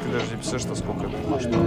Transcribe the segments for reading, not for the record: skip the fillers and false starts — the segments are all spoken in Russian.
Подожди, пишешь, что сколько это? Что?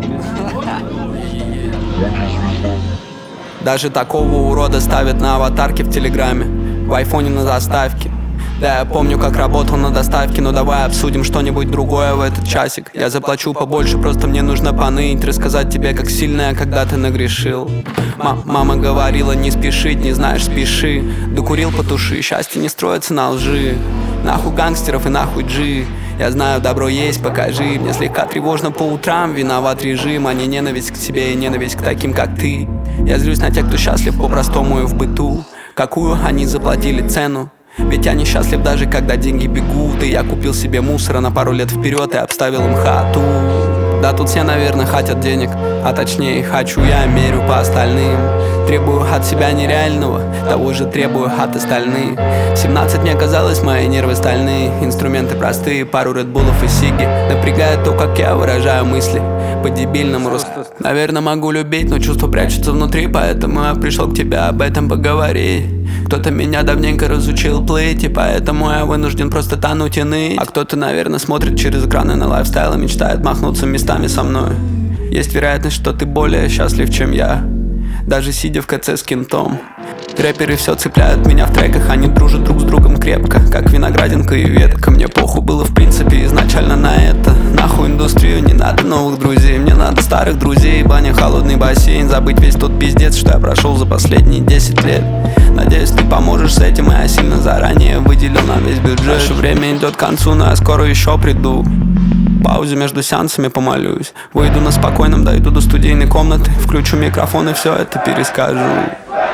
Даже такого урода ставят на аватарке в телеграме, в айфоне на заставке. Да, я помню, как работал на доставке, но давай обсудим что-нибудь другое в этот часик. Я заплачу побольше, просто мне нужно поныть, рассказать тебе, как сильно я когда-то нагрешил. Мама говорила, не спешить, не знаешь, спеши. Докурил, потуши, счастье не строится на лжи. Нахуй гангстеров и нахуй джи. Я знаю, добро есть, покажи. Мне слегка тревожно по утрам, виноват режим, а не ненависть к себе и ненависть к таким, как ты. Я злюсь на тех, кто счастлив по-простому и в быту. Какую они заплатили цену? Ведь я несчастлив даже когда деньги бегут. И я купил себе мусора на пару лет вперед и обставил им хату. Да тут все, наверное, хотят денег, а точнее хочу я, мерю по остальным. Требую от себя нереального, того же требую от остальных. В 17 мне казалось, мои нервы стальные. Инструменты простые, пару редбулов и сиги. Напрягает то, как я выражаю мысли по-дебильному Наверное, могу любить, но чувства прячутся внутри, поэтому я пришел к тебе об этом поговорить. Кто-то меня давненько разучил плыть, и поэтому я вынужден просто тонуть и ныть. А кто-то, наверное, смотрит через экраны на лайфстайл и мечтает махнуться местами со мной. Есть вероятность, что ты более счастлив, чем я, даже сидя в КЦ с кентом. Рэперы все цепляют меня в треках, они дружат друг с другом крепко, как виноградинка и ветка. Мне похуй было в принципе изначально на это. Нахуй индустрию, не надо новых друзей, мне надо старых друзей. Баня, холодный бассейн, забыть весь тот пиздец, что я прошел за последние 10 лет. Надеюсь, ты поможешь с этим, и я сильно заранее выделил на весь бюджет. Наше время идет к концу, но я скоро еще приду. Паузе между сеансами помолюсь. Выйду на спокойном, дойду до студийной комнаты, включу микрофон и все это перескажу.